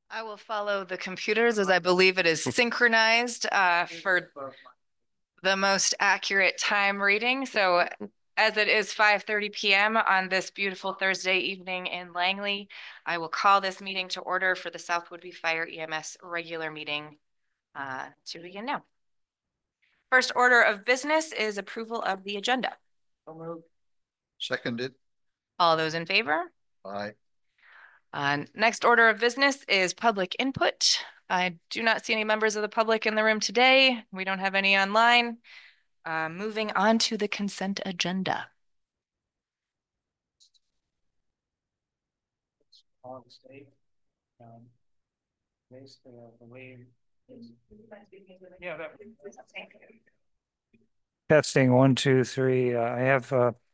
I will follow the computers as I believe it is synchronized for the most accurate time reading. So as it is 5:30 p.m. on this beautiful Thursday evening in Langley, I will call this meeting to order for the South Woodbury Fire EMS regular meeting to begin now. First order of business is approval of the agenda. Seconded. All those in favor? Aye. Next order of business is public input. I do not see any members of the public in the room today. We don't have any online. Moving on to the consent agenda. Basically, the way. Yeah. Testing 1, 2, 3. I have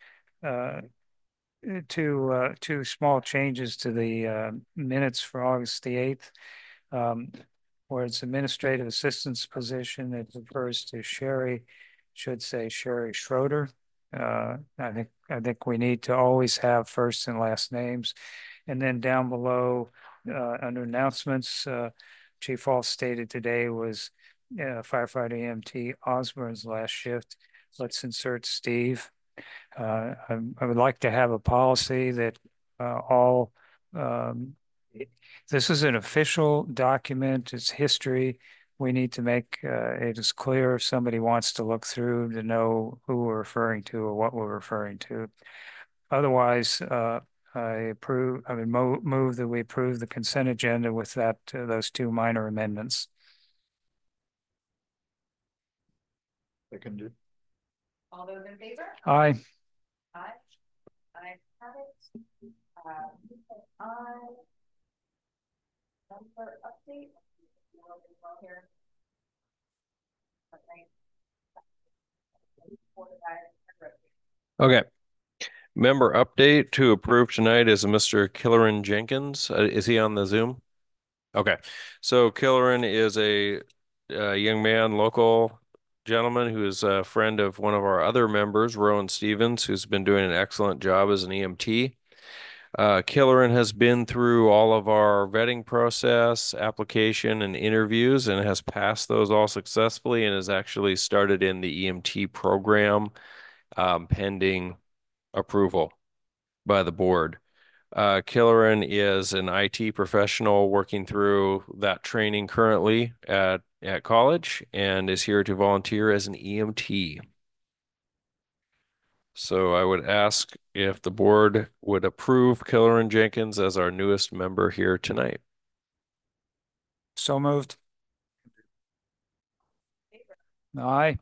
two small changes to the minutes for August the 8th. Where it's administrative assistance position, it refers to Sherry, should say Sherry Schroeder. I think we need to always have first and last names. And then down below, under announcements, Chief Hall stated today was firefighter EMT Osborne's last shift. Let's insert Steve. I would like to have a policy that all this is an official document. It's history. We need to make it as clear if somebody wants to look through to know who we're referring to or what we're referring to. Otherwise, I move that we approve the consent agenda with those two minor amendments. Seconded. All those in favor? Aye. Aye. I have it. Aye. Number update. Here. Okay. Member update to approve tonight is Mr. Killeran Jenkins. Is he on the Zoom? Okay. So Killeran is a young man, local gentleman who is a friend of one of our other members, Rowan Stevens, who's been doing an excellent job as an EMT. Killeran has been through all of our vetting process, application, and interviews, and has passed those all successfully, and has actually started in the EMT program, pending approval by the board. Killeran is an IT professional working through that training currently at college and is here to volunteer as an EMT. So I would ask if the board would approve Killeran Jenkins as our newest member here tonight. So moved. Aye.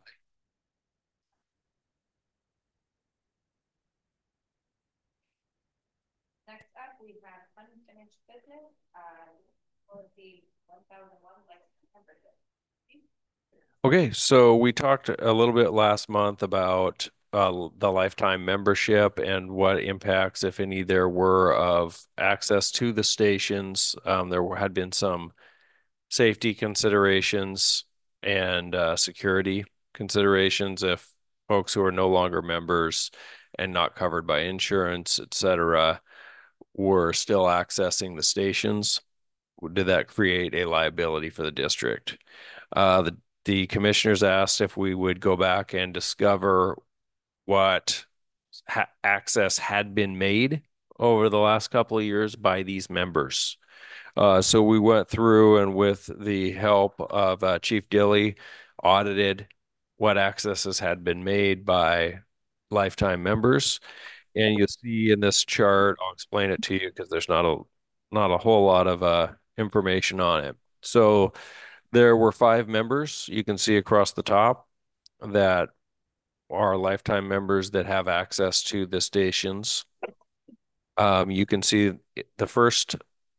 Next up, we have unfinished business for the 1001 license membership. Okay, so we talked a little bit last month about the lifetime membership and what impacts, if any, there were of access to the stations. There had been some safety considerations and security considerations if folks who are no longer members and not covered by insurance, et cetera, were still accessing the stations. Did that create a liability for the district? The commissioners asked if we would go back and discover what access had been made over the last couple of years by these members. So we went through and with the help of Chief Dilly, audited what accesses had been made by lifetime members. And you'll see in this chart, I'll explain it to you because there's not a whole lot of information on it. So there were 5 members you can see across the top that are lifetime members that have access to the stations. You can see the first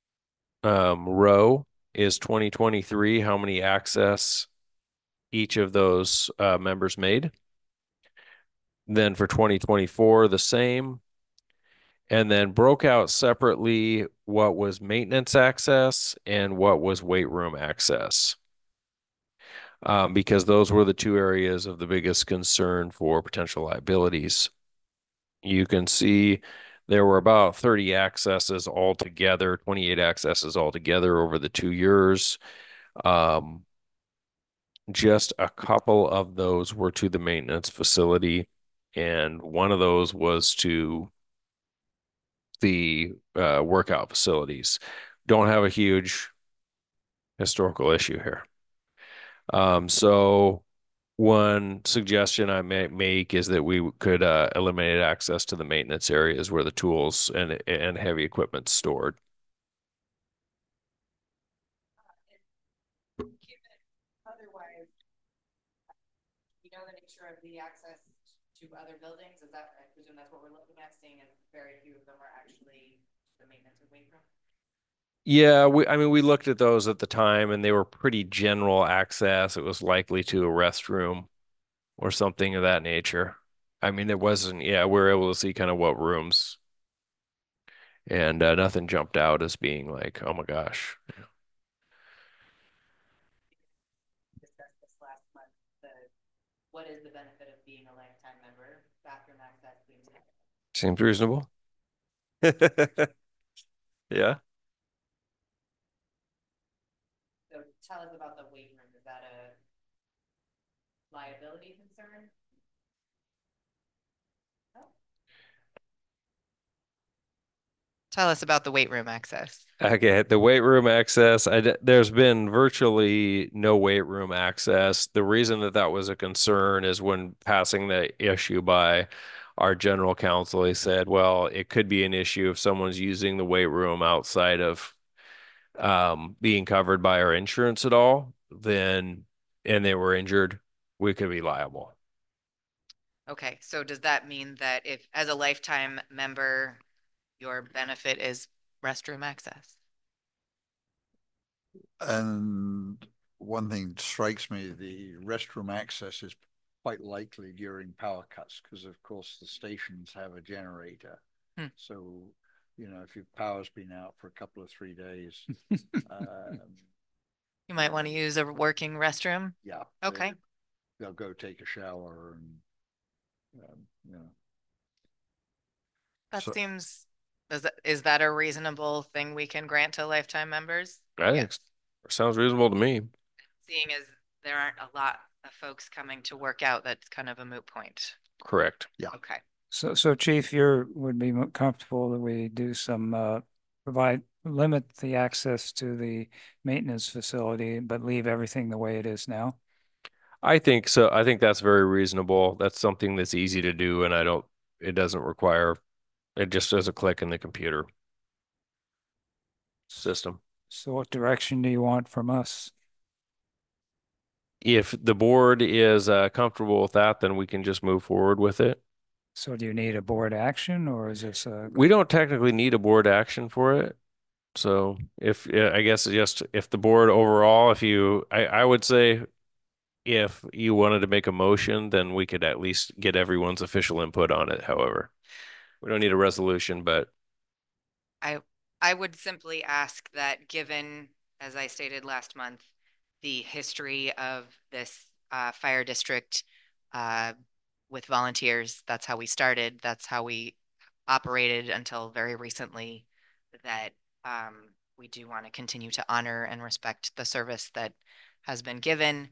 row is 2023, how many access each of those members made. Then for 2024, the same. And then broke out separately what was maintenance access and what was weight room access. Because those were the two areas of the biggest concern for potential liabilities. You can see There were about 30 accesses altogether, 28 accesses altogether over the 2 years. Um, just a couple of those were to the maintenance facility, and one of those was to the workout facilities. Don't have a huge historical issue here. So one suggestion I may make is that we could eliminate access to the maintenance areas where the tools and heavy equipment stored. Otherwise, you know the nature of the access to other buildings? Is that, I presume that's what we're looking at, seeing as very few of them are actually the maintenance and weight room? Yeah, I mean, we looked at those at the time and they were pretty general access. It was likely to a restroom or something of that nature. I mean, it wasn't, yeah, we were able to see kind of what rooms, and nothing jumped out as being like, oh my gosh. Discussed this last month, what is the benefit of being a lifetime member? Bathroom access seems like. Seems reasonable. Yeah. So tell us about the weight room. Is that a liability concern? No. Tell us about the weight room access. Okay, the weight room access, there's been virtually no weight room access. The reason that that was a concern is when passing the issue by our general counsel, he said, well, it could be an issue if someone's using the weight room outside of being covered by our insurance at all, then, and they were injured, we could be liable. Okay, so does that mean that if, as a lifetime member, your benefit is restroom access? And one thing strikes me, the restroom access is quite likely during power cuts because, of course, the stations have a generator. So, if your power's been out for a couple of 3 days, You might want to use a working restroom. yeah. Okay. They'll go take a shower and. That So- seems, is that a reasonable thing we can grant to lifetime members? I think sounds reasonable to me. Seeing as there aren't a lot of folks coming to work out, that's kind of a moot point. Correct. Yeah. Okay. So Chief, would be comfortable that we do some, limit the access to the maintenance facility, but leave everything the way it is now? I think so. I think that's very reasonable. That's something that's easy to do, and it doesn't require, it just does a click in the computer system. So what direction do you want from us? If the board is comfortable with that, then we can just move forward with it. So do you need a board action, or is this We don't technically need a board action for it. So I guess just if the board overall, I would say if you wanted to make a motion, then we could at least get everyone's official input on it. However, we don't need a resolution, but I would simply ask that, given, as I stated last month, the history of this fire district with volunteers, that's how we started, that's how we operated until very recently, that we do want to continue to honor and respect the service that has been given,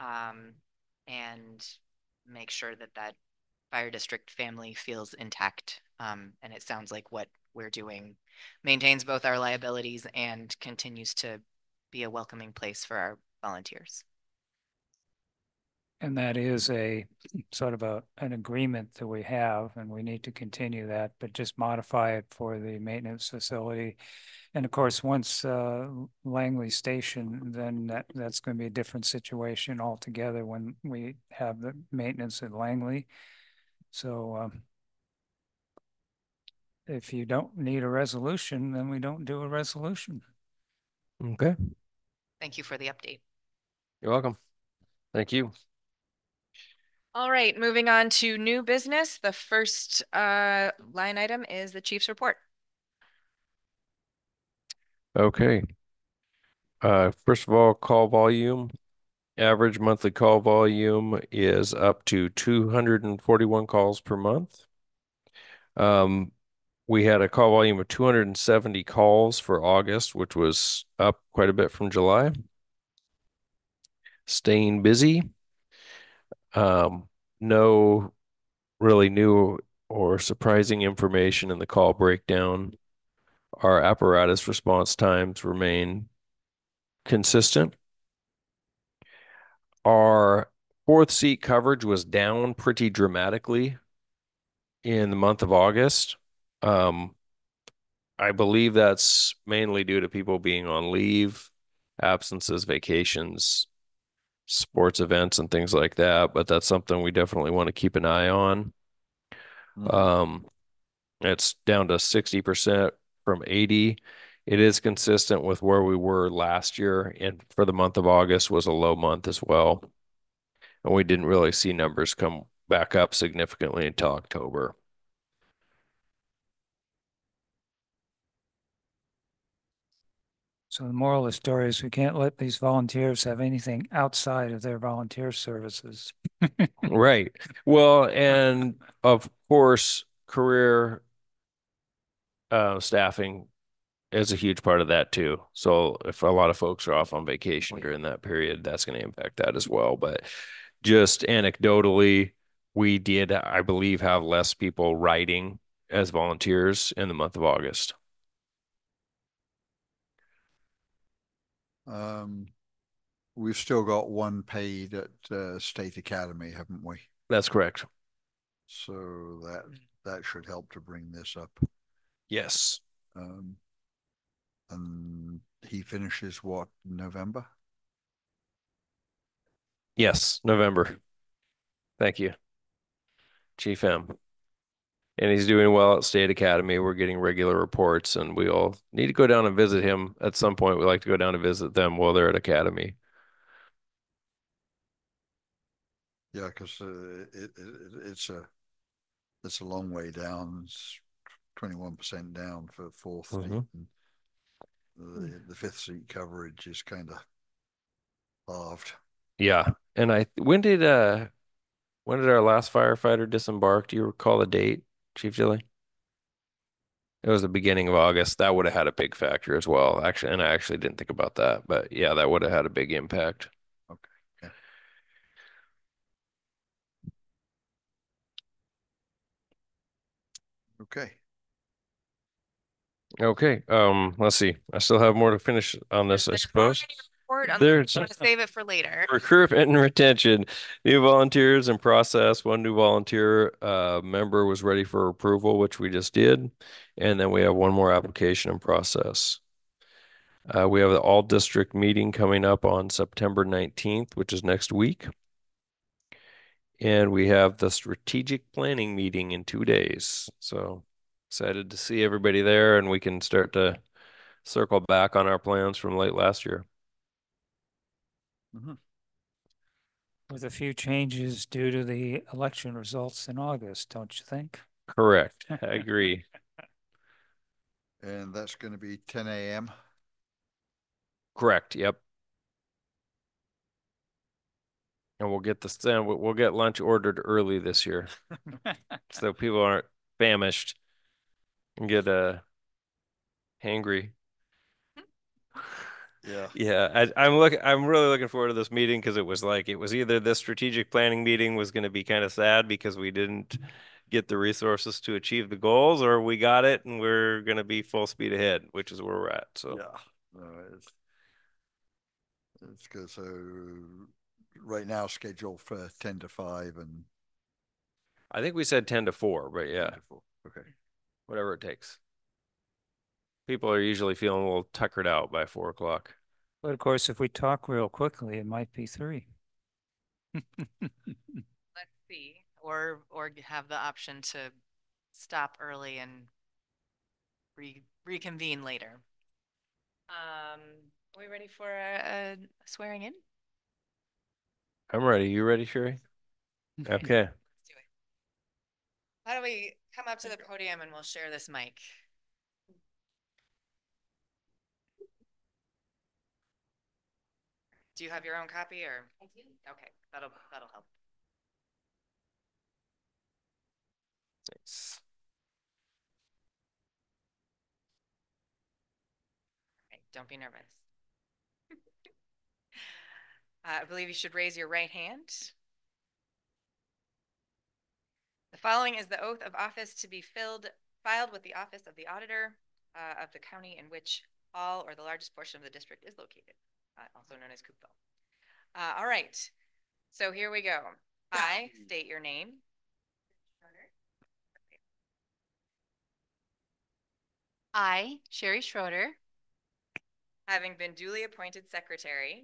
and make sure that that fire district family feels intact. And it sounds like what we're doing maintains both our liabilities and continues to be a welcoming place for our volunteers. And that is a sort of an agreement that we have, and we need to continue that, but just modify it for the maintenance facility. And of course, once Langley Station, then that's going to be a different situation altogether when we have the maintenance at Langley. So if you don't need a resolution, then we don't do a resolution. okay. Thank you for the update. You're welcome. Thank you. All right, moving on to new business. The first line item is the chief's report. Okay. First of all, call volume. Average monthly call volume is up to 241 calls per month. We had a call volume of 270 calls for August, which was up quite a bit from July. Staying busy. No really new or surprising information in the call breakdown. Our apparatus response times remain consistent. Our fourth seat coverage was down pretty dramatically in the month of August. I believe that's mainly due to people being on leave, absences, vacations, sports events, and things like that. But that's something we definitely want to keep an eye on. Um, it's down to 60% from 80. It is consistent with where we were last year, and for the month of August was a low month as well. And we didn't really see numbers come back up significantly until October. So the moral of the story is we can't let these volunteers have anything outside of their volunteer services. Right. Well, and of course, career staffing is a huge part of that too. So if a lot of folks are off on vacation during that period, that's going to impact that as well. But just anecdotally, we did, I believe, have less people writing as volunteers in the month of August. We've still got one paid at State Academy, haven't we? That's correct. So that should help to bring this up. Yes. And he finishes what, November? Yes, November. Thank you, Chief M. And he's doing well at State Academy. We're getting regular reports, and we all need to go down and visit him at some point. We like to go down and visit them while they're at Academy. Yeah, because it's a long way down. It's 21% down for fourth seat. And the fifth seat coverage is kind of halved. Yeah. And when did our last firefighter disembark? Do you recall the date, Chief Gilly? It was the beginning of August. That would have had a big factor as well. Actually, and I actually didn't think about that, but yeah, that would have had a big impact. Okay. Yeah. Okay. Okay. Let's see. I still have more to finish on this, I suppose. There's want to save it for later. Recruitment and retention, new volunteers and process. One new volunteer member was ready for approval, which we just did. And then we have one more application in process. We have the all district meeting coming up on September 19th, which is next week. And we have the strategic planning meeting in 2 days. So excited to see everybody there, and we can start to circle back on our plans from late last year. With a few changes due to the election results in August, don't you think? Correct. I agree. And that's going to be 10 a.m. Correct. Yep. And we'll get lunch ordered early this year, so people aren't famished and get hangry. Yeah. Yeah, I'm really looking forward to this meeting because it was either this strategic planning meeting was going to be kind of sad because we didn't get the resources to achieve the goals, or we got it and we're going to be full speed ahead, which is where we're at. So yeah, no, it's good. So right now scheduled for 10 to 5 and I think we said 10 to 4, but yeah, 4. Okay. whatever it takes. People are usually feeling a little tuckered out by 4 o'clock. But of course, if we talk real quickly, it might be 3. Let's see, or have the option to stop early and reconvene later. Are we ready for a swearing in? I'm ready. You ready, Sherry? Okay. Let's do it. How do we come up to the podium and we'll share this mic? Do you have your own copy or? I do. Okay, that'll help. Thanks. Don't be nervous. I believe you should raise your right hand. The following is the oath of office to be filed with the office of the auditor of the county in which all or the largest portion of the district is located, also known as Coopville. All right, so here we go. I state your name. I, Sherry Schroeder, Having been duly appointed secretary.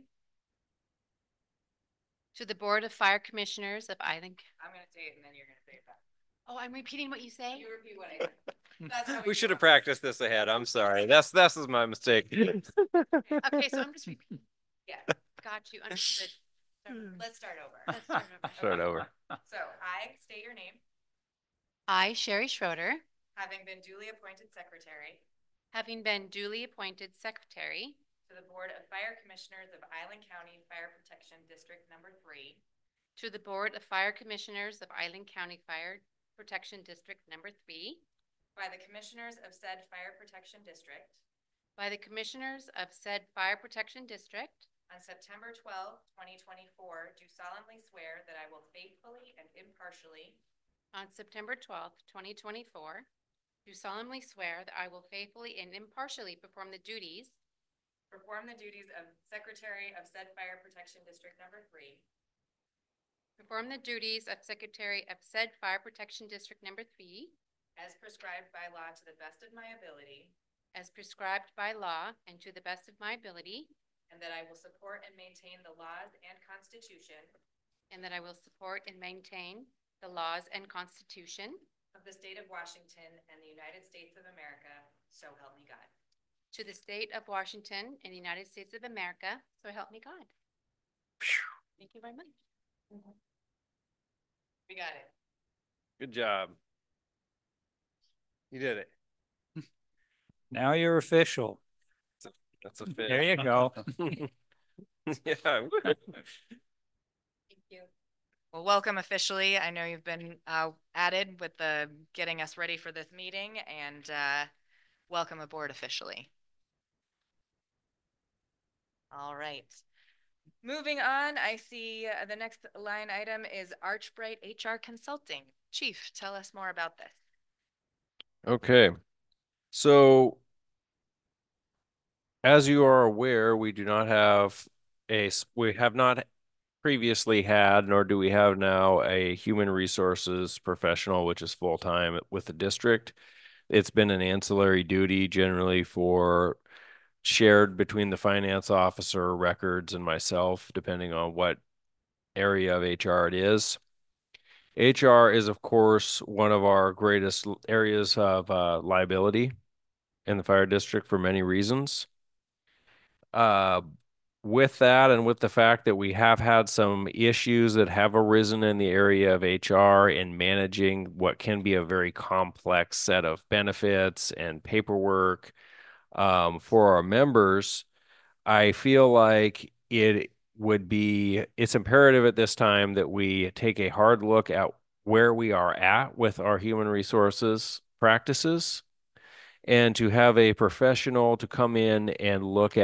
to the Board of Fire Commissioners of Island. I'm going to say it and then you're going to say it back. Oh, I'm repeating what you say? You repeat what I said. That's how We should have do it. practiced this ahead. I'm sorry. That's my mistake. Okay, so I'm just repeating. Yeah, Got you, understood. let's start over. Let's start over. Start over. So I state your name. I, Sherry Schroeder, Having been duly appointed secretary having been duly appointed secretary to the Board of Fire Commissioners of Island County Fire Protection District Number 3 to the Board of Fire Commissioners of Island County Fire Protection District Number 3 by the Commissioners of said Fire Protection District by the Commissioners of said Fire Protection District on September 12, 2024, do solemnly swear that I will faithfully and impartially on September 12th, 2024, do solemnly swear that I will faithfully and impartially perform the duties of Secretary of said Fire Protection District Number 3 perform the duties of Secretary of said Fire Protection District Number 3 as prescribed by law to the best of my ability, as prescribed by law and to the best of my ability, and that I will support and maintain the laws and Constitution and that I will support and maintain the laws and Constitution of the state of Washington and the United States of America, so help me God. to the state of Washington and the United States of America, so help me God. Thank you very much. We got it. Good job. You did it. Now you're official. That's a fit. There you go. Yeah. Thank you. Well, welcome officially. I know you've been added with the getting us ready for this meeting, and welcome aboard officially. All right. Moving on, I see the next line item is Archbright HR Consulting. Chief, tell us more about this. Okay. So, as you are aware, we have not previously had, nor do we have now, a human resources professional, which is full-time with the district. It's been an ancillary duty generally shared between the finance officer, records, and myself, depending on what area of HR it is. HR is, of course, one of our greatest areas of liability in the fire district for many reasons. With that, and with the fact that we have had some issues that have arisen in the area of HR in managing what can be a very complex set of benefits and paperwork for our members, I feel like it's imperative at this time that we take a hard look at where we are at with our human resources practices, and to have a professional to come in and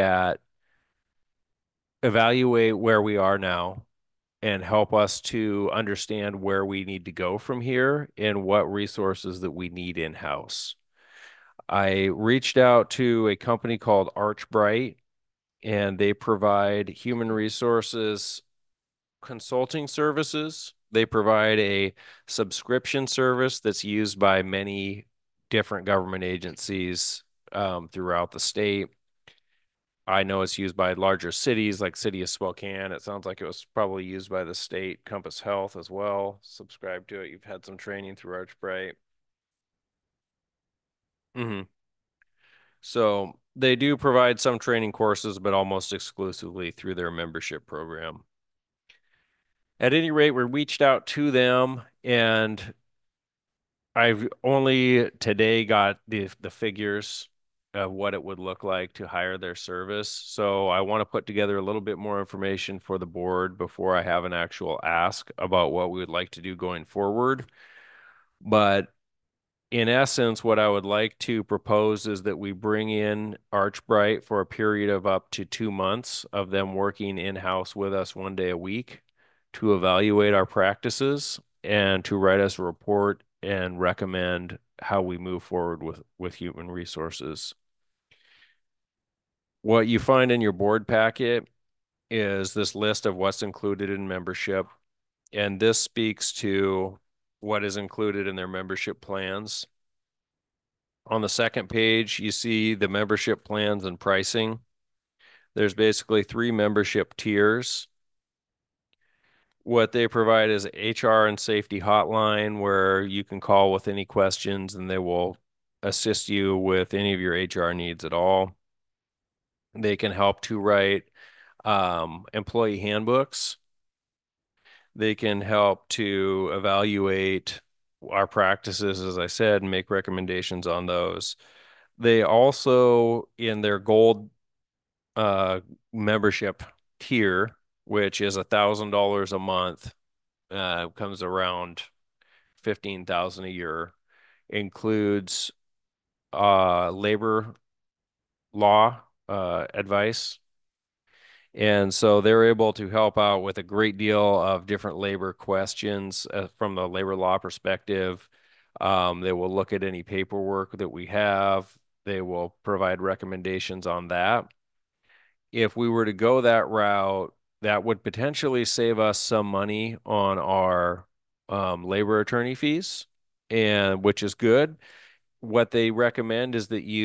evaluate where we are now and help us to understand where we need to go from here and what resources that we need in-house. I reached out to a company called Archbright, and they provide human resources consulting services. They provide a subscription service that's used by many different government agencies throughout the state. I know it's used by larger cities like City of Spokane. It sounds like it was probably used by the state. Compass Health as well. Subscribe to it. You've had some training through Archbright. So they do provide some training courses, but almost exclusively through their membership program. At any rate, we reached out to them, and I've only today got the figures of what it would look like to hire their service. So I want to put together a little bit more information for the board before I have an actual ask about what we would like to do going forward. But in essence, what I would like to propose is that we bring in Archbright for a period of up to 2 months of them working in-house with us 1 day a week to evaluate our practices and to write us a report and recommend how we move forward with human resources. What you find in your board packet is this list of what's included in membership, and this speaks to what is included in their membership plans. On the second page, you see the membership plans and pricing. There's basically 3 membership tiers. What they provide is HR and safety hotline where you can call with any questions and they will assist you with any of your HR needs at all. They can help to write employee handbooks. They can help to evaluate our practices, as I said, and make recommendations on those. They also, in their gold membership tier, which is $1,000 a month, comes around 15,000 a year, includes labor law advice. And so they're able to help out with a great deal of different labor questions from the labor law perspective. They will look at any paperwork that we have. They will provide recommendations on that. If we were to go that route, that would potentially save us some money on our labor attorney fees, and which is good. What they recommend is that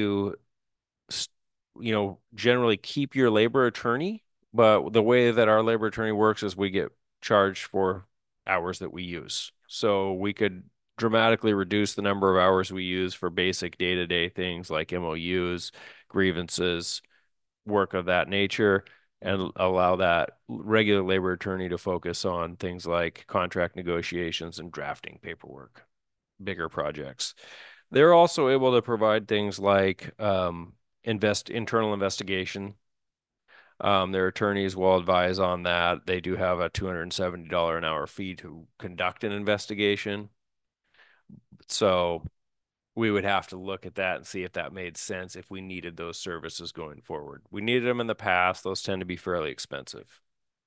generally keep your labor attorney, but the way that our labor attorney works is we get charged for hours that we use. So we could dramatically reduce the number of hours we use for basic day-to-day things like MOUs, grievances, work of that nature, and allow that regular labor attorney to focus on things like contract negotiations and drafting paperwork, bigger projects. They're also able to provide things like internal investigation. Their attorneys will advise on that. They do have a $270 an hour fee to conduct an investigation. So we would have to look at that and see if that made sense if we needed those services going forward. We needed them in the past. Those tend to be fairly expensive.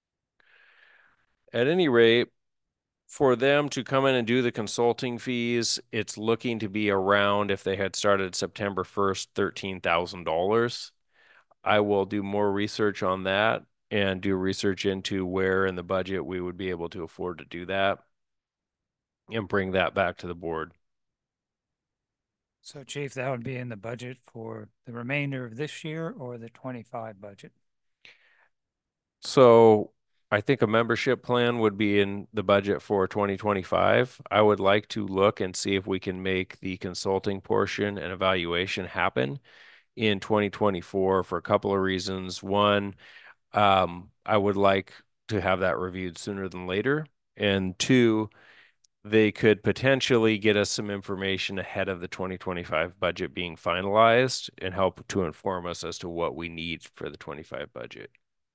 At any rate, for them to come in and do the consulting fees, it's looking to be around, if they had started September 1st, $13,000. I will do more research on that and do research into where in the budget we would be able to afford to do that and bring that back to the board. So Chief, that would be in the budget for the remainder of this year or the 25 budget? So I think a membership plan would be in the budget for 2025. I would like to look and see if we can make the consulting portion and evaluation happen in 2024 for a couple of reasons. One, I would like to have that reviewed sooner than later. And two, they could potentially get us some information ahead of the 2025 budget being finalized and help to inform us as to what we need for the 25 budget.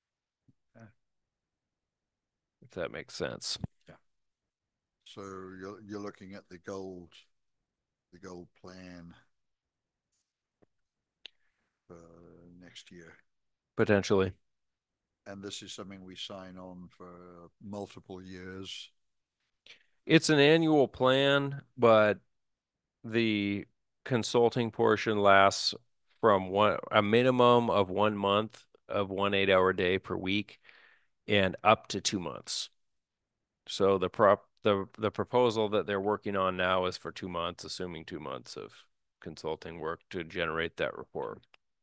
If that makes sense. Yeah. So you're looking at the gold plan for next year. Potentially. And this is something we sign on for multiple years. It's an annual plan, but the consulting portion lasts from a minimum of 1 month of 1 8-hour day per week and up to 2 months. So the proposal that they're working on now is for 2 months, assuming 2 months of consulting work to generate that report.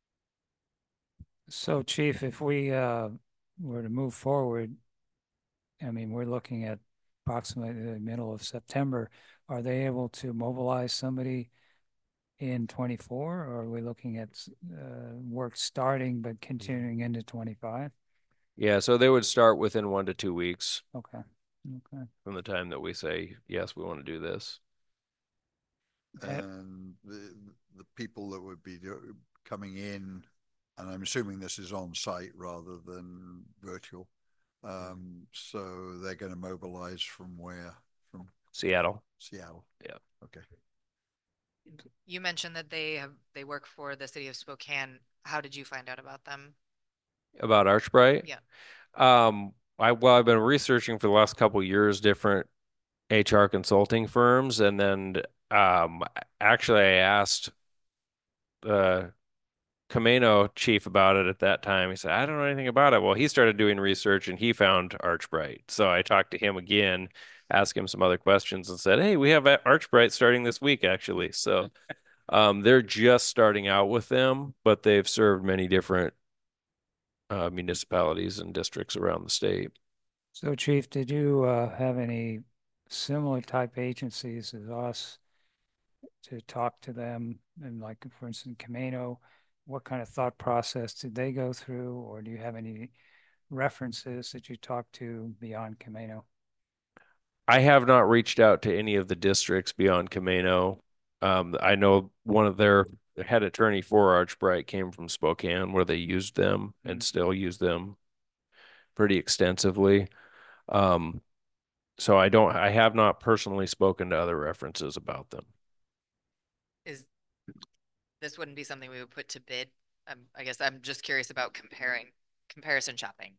So Chief, if we were to move forward, I mean, we're looking at approximately the middle of September. Are they able to mobilize somebody in 24, or are we looking at work starting but continuing into 25? Yeah, so they would start within 1 to 2 weeks. Okay. From the time that we say, yes, we want to do this. And the people that would be coming in, and I'm assuming this is on site rather than virtual. So they're going to mobilize from where? From Seattle. Seattle. Yeah. Okay. You mentioned that they work for the city of Spokane. How did you find out about them? About Archbright. Yeah. I've been researching for the last couple of years different HR consulting firms, and then um, actually I asked the Camino chief about it at that time. He said, I don't know anything about it. Well, he started doing research and he found Archbright. So I talked to him again, asked him some other questions, and said, hey, we have Archbright starting this week, actually. So they're just starting out with them, but they've served many different municipalities and districts around the state. So Chief, did you have any similar type agencies as us to talk to them? And like, for instance, Camino, what kind of thought process did they go through? Or do you have any references that you talked to beyond Camino? I have not reached out to any of the districts beyond Camino. I know one of their head attorney for Archbright came from Spokane, where they used them and still use them pretty extensively. Um, so I have not personally spoken to other references about them. Is this wouldn't be something we would put to bid? I guess I'm just curious about comparison shopping.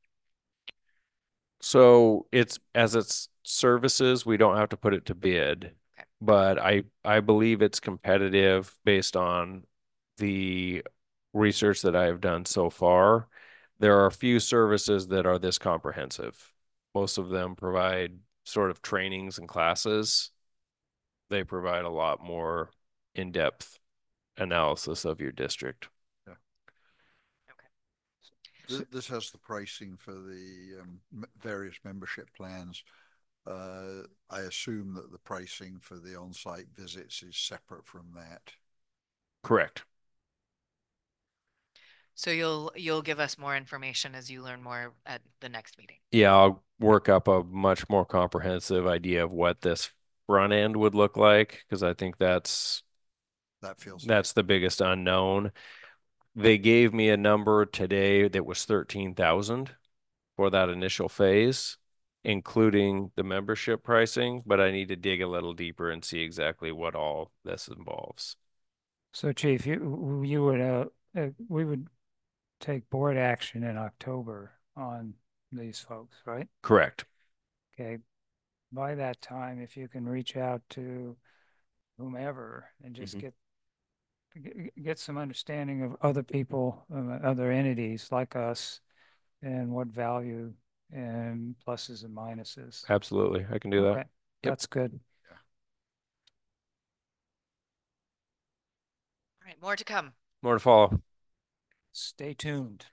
So it's services, we don't have to put it to bid, Okay. but I believe it's competitive based on the research that I have done so far. There are a few services that are this comprehensive. Most of them provide sort of trainings and classes. They provide a lot more in-depth analysis of your district. This has the pricing for the various membership plans. I assume that the pricing for the on-site visits is separate from that. Correct. So you'll give us more information as you learn more at the next meeting. Yeah, I'll work up a much more comprehensive idea of what this front end would look like, because I think that's the biggest unknown. They gave me a number today that was 13,000 for that initial phase, including the membership pricing, but I need to dig a little deeper and see exactly what all this involves. So Chief, you would we would take board action in October on these folks, right? Correct. Okay. By that time, if you can reach out to whomever and just get some understanding of other people, other entities like us, and what value and pluses and minuses. Absolutely. I can do that. Yep. That's good. All right, more to come. More to follow. Stay tuned.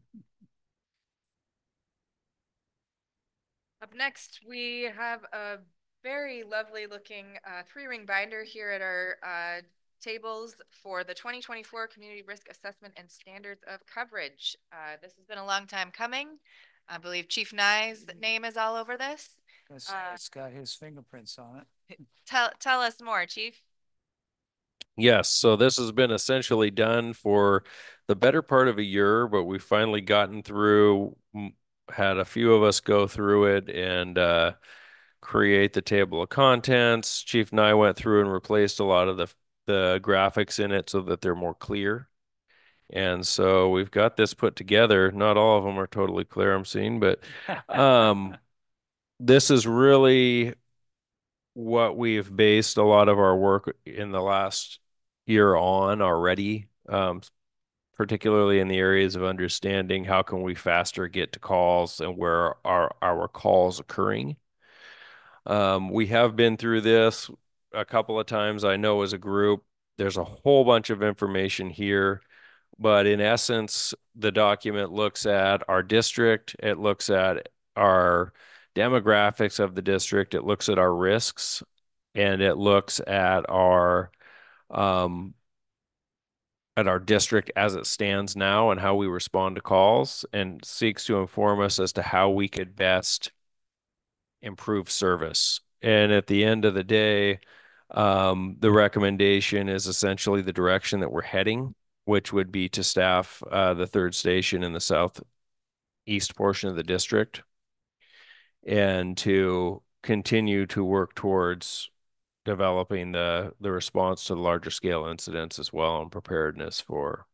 Up next, we have a very lovely looking three-ring binder here at our tables for the 2024 Community Risk Assessment and Standards of Coverage. This has been a long time coming. I believe Chief Nye's name is all over this. It's got his fingerprints on it. Tell us more, Chief. Yes, so this has been essentially done for the better part of a year, but we've finally gotten through, had a few of us go through it and create the table of contents. Chief and I went through and replaced a lot of the graphics in it so that they're more clear. And so we've got this put together. Not all of them are totally clear, I'm seeing, but this is really what we've based a lot of our work in the last year on already, particularly in the areas of understanding how can we faster get to calls and where are our calls occurring. We have been through this a couple of times, I know, as a group. There's a whole bunch of information here, but in essence, the document looks at our district, it looks at our demographics of the district, it looks at our risks, and it looks at our district as it stands now and how we respond to calls, and seeks to inform us as to how we could best improve service. And at the end of the day, the recommendation is essentially the direction that we're heading, which would be to staff the third station in the southeast portion of the district, and to continue to work towards developing the response to the larger scale incidents as well, and preparedness for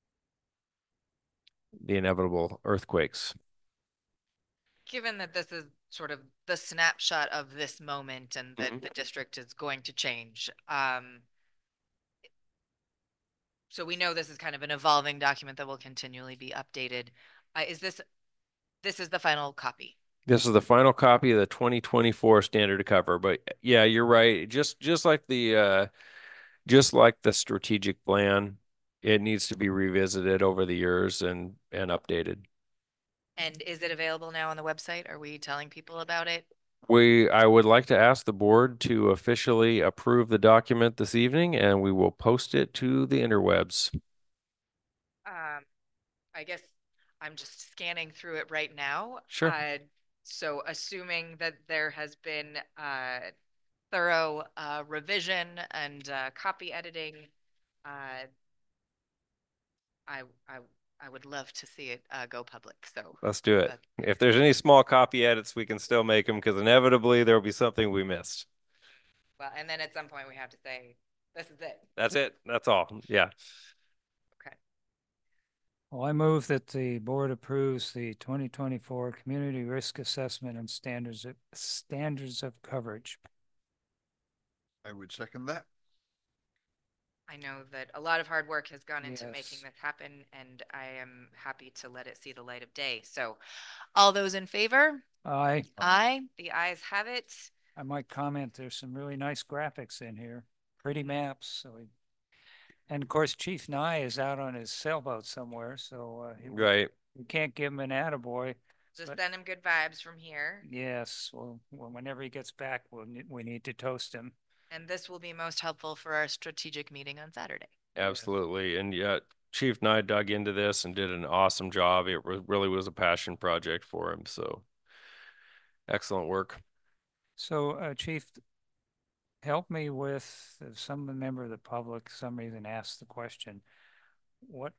the inevitable earthquakes. Given that this is sort of the snapshot of this moment and that the district is going to change, so we know this is kind of an evolving document that will continually be updated. This is the final copy? This is the final copy of the 2024 standard cover, but yeah, you're right. Just like the strategic plan, it needs to be revisited over the years and updated. And is it available now on the website? Are we telling people about it? I would like to ask the board to officially approve the document this evening, and we will post it to the interwebs. I guess I'm just scanning through it right now. Sure. So assuming that there has been thorough revision and copy editing, I would love to see it go public. So let's do it. If there's any small copy edits, we can still make them, because inevitably there will be something we missed. Well, and then at some point we have to say, this is it. That's it. That's all. Yeah. Okay. Well, I move that the board approves the 2024 Community Risk Assessment and standards of coverage. I would second that. I know that a lot of hard work has gone into Yes. making this happen, and I am happy to let it see the light of day. So all those in favor? Aye. Aye. The ayes have it. I might comment, there's some really nice graphics in here, pretty maps. And of course, Chief Nye is out on his sailboat somewhere, so Right. we can't give him an attaboy. Just send him good vibes from here. Yes, well, whenever he gets back, we need to toast him. And this will be most helpful for our strategic meeting on Saturday. Absolutely. And yeah, Chief Nye dug into this and did an awesome job. It really was a passion project for him. So excellent work. So, Chief, help me with, if some member of the public, some reason asked the question, what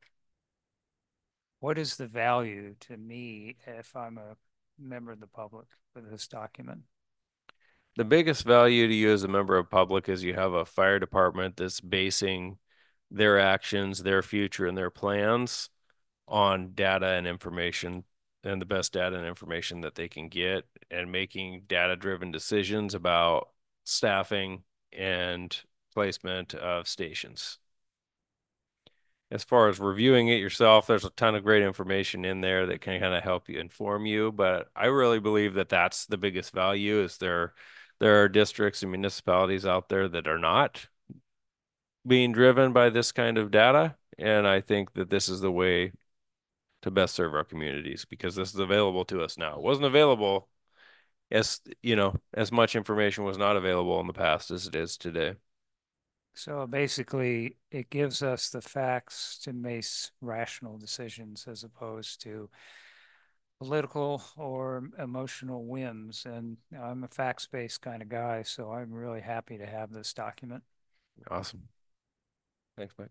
is the value to me if I'm a member of the public for this document? The biggest value to you as a member of public is you have a fire department that's basing their actions, their future, and their plans on data and information, and the best data and information that they can get, and making data-driven decisions about staffing and placement of stations. As far as reviewing it yourself, there's a ton of great information in there that can kind of help you, inform you, but I really believe that that's the biggest value. Is there are districts and municipalities out there that are not being driven by this kind of data, and I think that this is the way to best serve our communities, because this is available to us now. It wasn't available, as much information was not available in the past as it is today. So basically, it gives us the facts to make rational decisions as opposed to political or emotional whims. And I'm a facts-based kind of guy, so I'm really happy to have this document. Awesome. Thanks, Mike.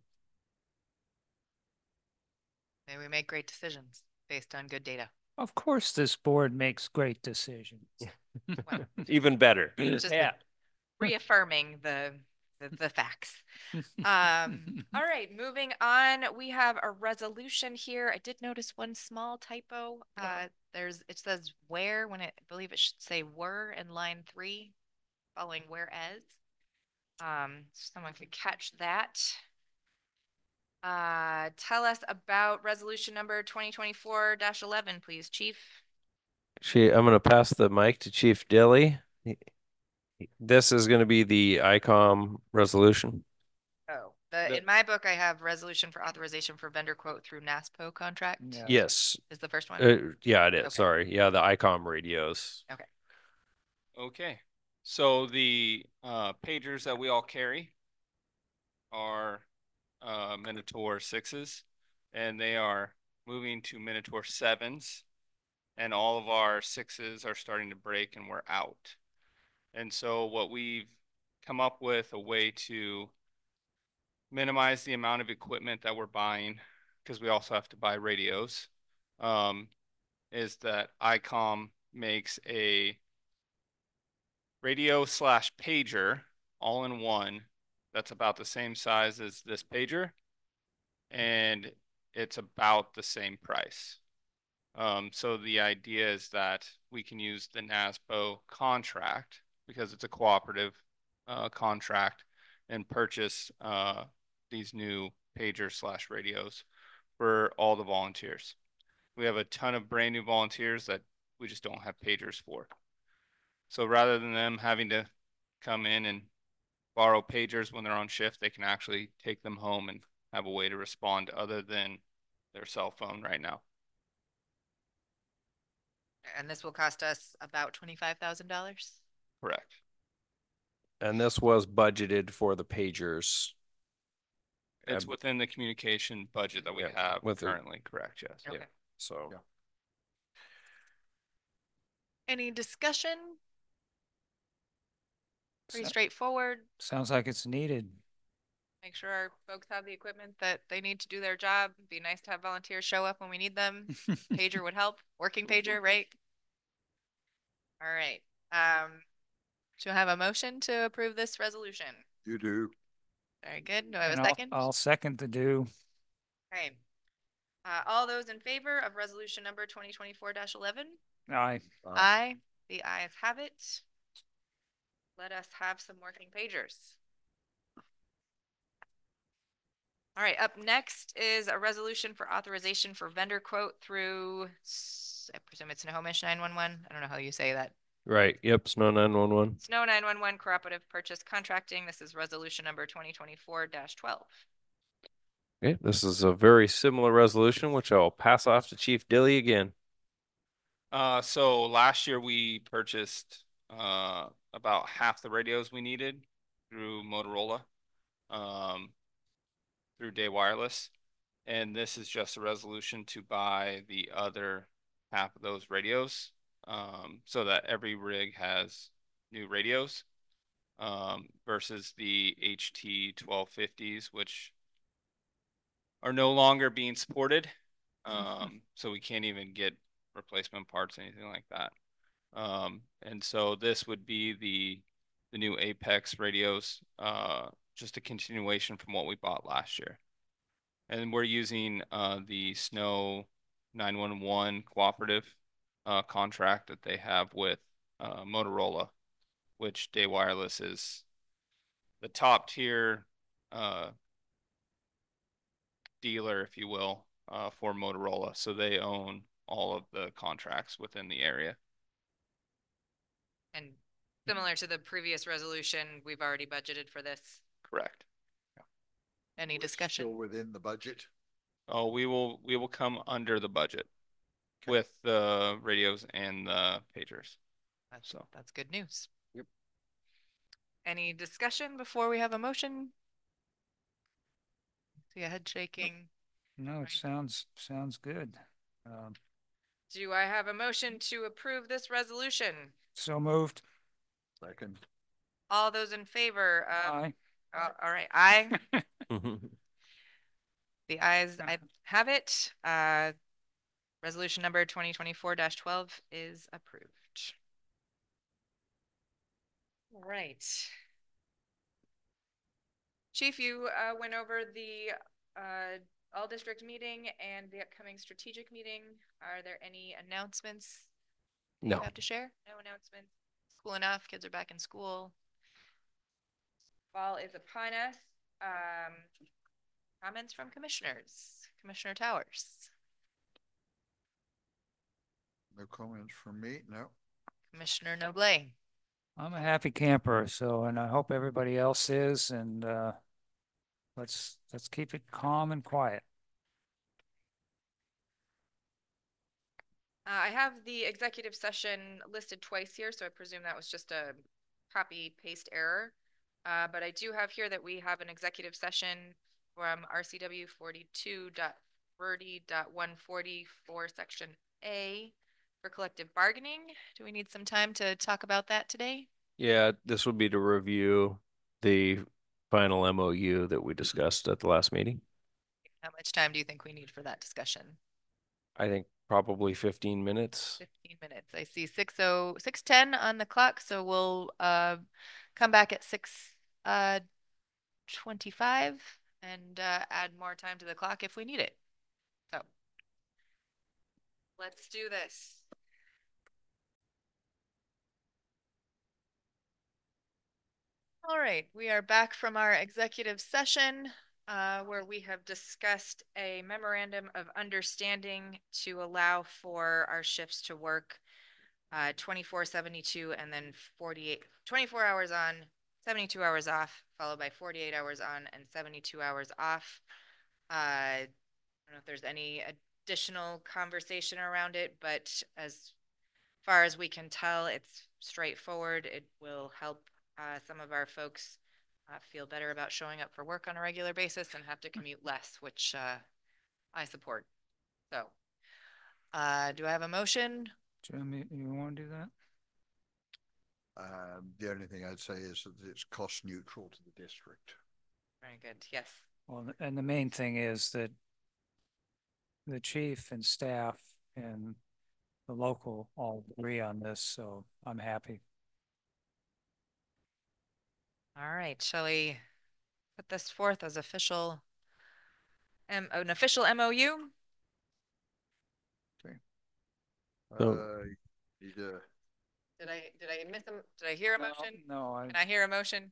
May we make great decisions based on good data. Of course, this board makes great decisions. Well, even better. just Yeah. reaffirming the facts. All right, moving on. We have a resolution here. I did notice one small typo. It says where when I believe it should say were in line 3, following whereas. Someone could catch that. Tell us about resolution number 2024-11, please, Chief. I'm going to pass the mic to Chief Dilly. This is going to be the ICOM resolution. Oh, in my book, I have resolution for authorization for vendor quote through NASPO contract. Yeah. Yes. Is the first one? Yeah, it is. Okay. Sorry. Yeah, the ICOM radios. Okay. Okay. So the pagers that we all carry are Minotaur 6s, and they are moving to Minotaur 7s, and all of our 6s are starting to break and we're out. And so what we've come up with a way to minimize the amount of equipment that we're buying, because we also have to buy radios, is that ICOM makes a radio/pager all-in-one that's about the same size as this pager, and it's about the same price. So the idea is that we can use the NASPO contract because it's a cooperative contract and purchase these new pager/radios for all the volunteers. We have a ton of brand new volunteers that we just don't have pagers for. So rather than them having to come in and borrow pagers when they're on shift, they can actually take them home and have a way to respond other than their cell phone right now. And this will cost us about $25,000. Correct. And this was budgeted for the pagers. It's within the communication budget that we have currently, correct, yes. Okay. Yeah. So. Yeah. Any discussion? Pretty So- straightforward. Sounds like it's needed. Make sure our folks have the equipment that they need to do their job. It'd be nice to have volunteers show up when we need them. Pager would help. Working pager, right? All right. Do I have a motion to approve this resolution? You do. Very good. Do I have And a second? I'll second the do. Okay. All those in favor of resolution number 2024-11? Aye. Aye. The ayes have it. Let us have some working pagers. All right, up next is a resolution for authorization for vendor quote through, I presume it's Snohomish 911. I don't know how you say that. Right. Yep. Snow 911. Snow 911 Cooperative Purchase Contracting. This is resolution number 2024-12. Okay. This is a very similar resolution, which I'll pass off to Chief Dilly again. So last year we purchased about half the radios we needed through Motorola, through Day Wireless. And this is just a resolution to buy the other half of those radios, so that every rig has new radios, versus the HT 1250s, which are no longer being supported. So we can't even get replacement parts, anything like that. And so this would be the new Apex radios, just a continuation from what we bought last year. And we're using the Snow 911 cooperative contract that they have with Motorola, which Day Wireless is the top tier dealer, if you will, for Motorola. So they own all of the contracts within the area. And similar to the previous resolution, we've already budgeted for this. Correct. Any discussion? Still within the budget. Oh, we will come under the budget with the radios and the pagers. That's good news. Yep. Any discussion before we have a motion? See a head shaking. No, it sounds good. Do I have a motion to approve this resolution? So moved. Second. All those in favor? Aye. All right, aye. The ayes, I have it. Resolution number 2024-12 is approved. All right. Chief, you went over the all district meeting and the upcoming strategic meeting. Are there any announcements you No. have to share? No announcements. Cool enough. Kids are back in school. Fall is upon us. Comments from commissioners. Commissioner Towers. No comments from me. No. Commissioner Noble. I'm a happy camper, and I hope everybody else is, and let's keep it calm and quiet. I have the executive session listed twice here, so I presume that was just a copy paste error. But I do have here that we have an executive session from RCW 42.30.140 for section A for collective bargaining. Do we need some time to talk about that today? Yeah, this would be to review the final MOU that we discussed at the last meeting. How much time do you think we need for that discussion? I think probably 15 minutes. 15 minutes. I see 6:10 on the clock, so we'll come back at 25 and add more time to the clock if we need it. So let's do this. All right, we are back from our executive session where we have discussed a memorandum of understanding to allow for our shifts to work 24/72 and then 24 hours on, 72 hours off, followed by 48 hours on and 72 hours off. I don't know if there's any additional conversation around it, but as far as we can tell, it's straightforward. It will help some of our folks feel better about showing up for work on a regular basis and have to commute less, which I support. So do I have a motion? Jim, you want to do that? The only thing I'd say is that it's cost neutral to the district. Very good. Yes. Well, and the main thing is that the chief and staff and the local all agree on this, so I'm happy. All right. Shall we put this forth as an official MOU? Okay. So- Did I miss them? Did I hear a motion? No, Can I hear a motion?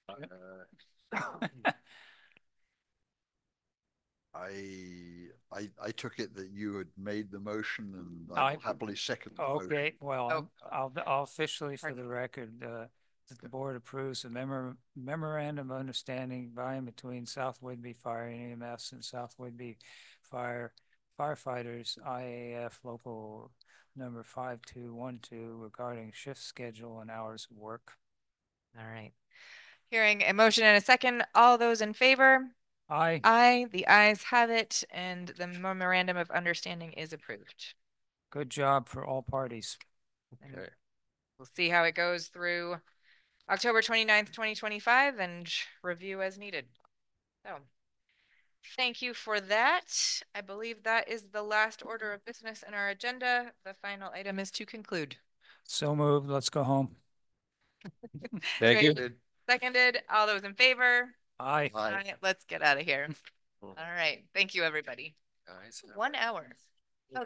I took it that you had made the motion, and I will happily second the motion. okay, well, Oh. I'll officially for the record, that the board approves a memorandum of understanding by and between South Whidbey Fire and EMS and South Whidbey Firefighters, IAF local number 5212 regarding shift schedule and hours of work. All right. Hearing a motion and a second, all those in favor? Aye. Aye, the ayes have it, and the memorandum of understanding is approved. Good job for all parties. Okay. We'll see how it goes through October 29th, 2025 and review as needed. So thank you for that. I believe that is the last order of business in our agenda. The final item is to conclude. So moved. Let's go home. Thank you. Seconded. All those in favor? Aye. Aye. Let's get out of here. All right. Thank you, everybody. Guys. 1 hour.